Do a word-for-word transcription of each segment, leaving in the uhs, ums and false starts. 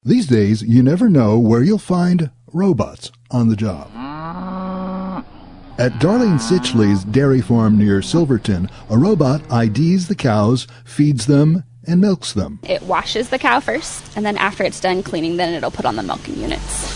These days, you never know where you'll find robots on the job. At Darlene Sitchley's dairy farm near Silverton, a robot I Ds the cows, feeds them, and milks them. It washes the cow first, and then after it's done cleaning, then it'll put on the milking units.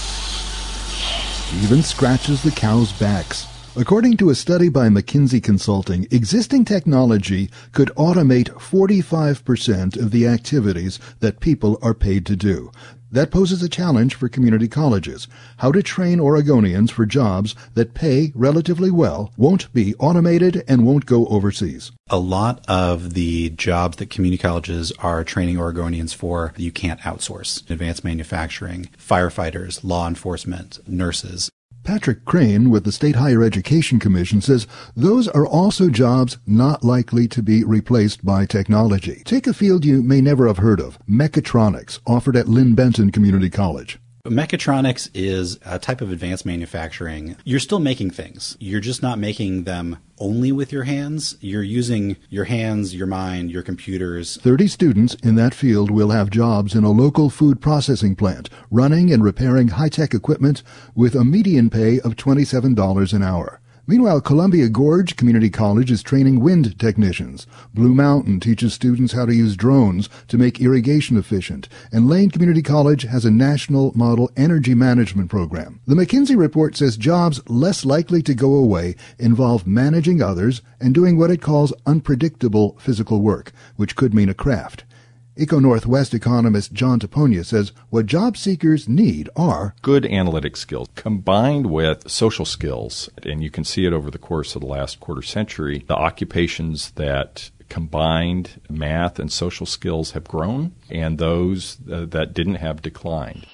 Even scratches the cows' backs. According to a study by McKinsey Consulting, existing technology could automate forty-five percent of the activities that people are paid to do. That poses a challenge for community colleges. How to train Oregonians for jobs that pay relatively well, won't be automated, and won't go overseas. A lot of the jobs that community colleges are training Oregonians for, you can't outsource. Advanced manufacturing, firefighters, law enforcement, nurses. Patrick Crane with the State Higher Education Commission says those are also jobs not likely to be replaced by technology. Take a field you may never have heard of, mechatronics, offered at Lynn Benton Community College. Mechatronics is a type of advanced manufacturing. You're still making things. You're just not making them only with your hands. You're using your hands, your mind, your computers. thirty students in that field will have jobs in a local food processing plant, running and repairing high-tech equipment with a median pay of twenty-seven dollars an hour. Meanwhile, Columbia Gorge Community College is training wind technicians. Blue Mountain teaches students how to use drones to make irrigation efficient. And Lane Community College has a national model energy management program. The McKinsey report says jobs less likely to go away involve managing others and doing what it calls unpredictable physical work, which could mean a craft. Eco Northwest economist John Taponia says what job seekers need are good analytic skills combined with social skills. And you can see it over the course of the last quarter century. The occupations that combined math and social skills have grown, and those uh, that didn't have declined.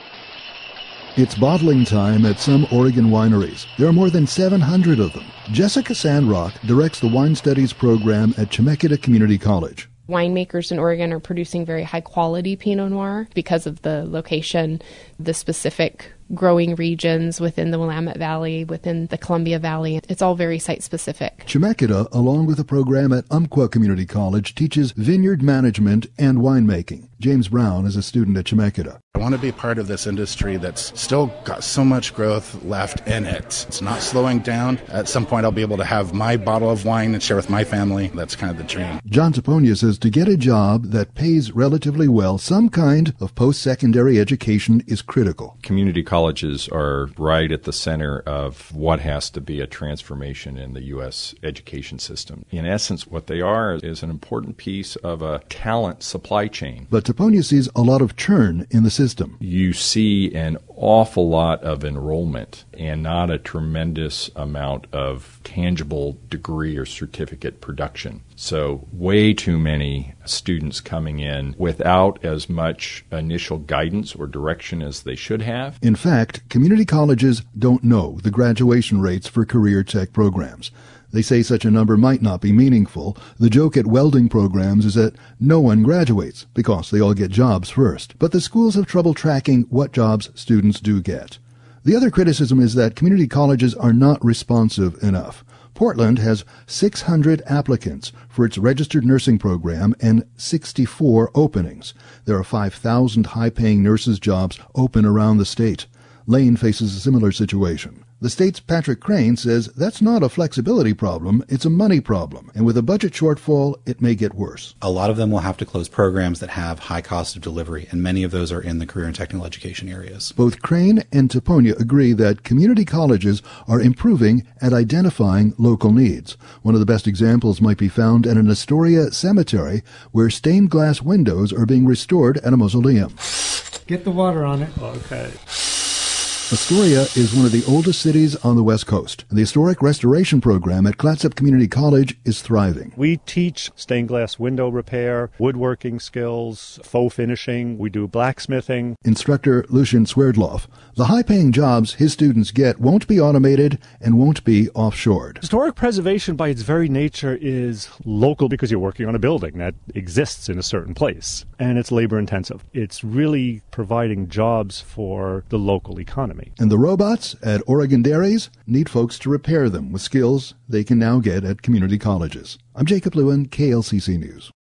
It's bottling time at some Oregon wineries. There are more than seven hundred of them. Jessica Sandrock directs the wine studies program at Chemeketa Community College. Winemakers in Oregon are producing very high-quality Pinot Noir because of the location, the specific growing regions within the Willamette Valley, within the Columbia Valley. It's all very site-specific. Chemeketa, along with a program at Umpqua Community College, teaches vineyard management and winemaking. James Brown is a student at Chemeketa. I want to be part of this industry that's still got so much growth left in it. It's not slowing down. At some point, I'll be able to have my bottle of wine and share with my family. That's kind of the dream. John Taponia says to get a job that pays relatively well, some kind of post-secondary education is critical. Community colleges are right at the center of what has to be a transformation in the U S education system. In essence, what they are is an important piece of a talent supply chain. But Taponia sees a lot of churn in the system. You see an awful lot of enrollment and not a tremendous amount of tangible degree or certificate production. So way too many students coming in without as much initial guidance or direction as they should have. In fact, community colleges don't know the graduation rates for career tech programs. They say such a number might not be meaningful. The joke at welding programs is that no one graduates because they all get jobs first. But the schools have trouble tracking what jobs students do get. The other criticism is that community colleges are not responsive enough. Portland has six hundred applicants for its registered nursing program and sixty-four openings. There are five thousand high-paying nurses' jobs open around the state. Lane faces a similar situation. The state's Patrick Crane says that's not a flexibility problem, it's a money problem. And with a budget shortfall, it may get worse. A lot of them will have to close programs that have high cost of delivery, and many of those are in the career and technical education areas. Both Crane and Taponia agree that community colleges are improving at identifying local needs. One of the best examples might be found at an Astoria cemetery, where stained glass windows are being restored at a mausoleum. Get the water on it. Okay. Astoria is one of the oldest cities on the West Coast. The historic restoration program at Clatsop Community College is thriving. We teach stained glass window repair, woodworking skills, faux finishing. We do blacksmithing. Instructor Lucian Swerdloff. The high-paying jobs his students get won't be automated and won't be offshored. Historic preservation by its very nature is local because you're working on a building that exists in a certain place, and it's labor-intensive. It's really providing jobs for the local economy. And the robots at Oregon dairies need folks to repair them with skills they can now get at community colleges. I'm Jacob Lewin, K L C C News.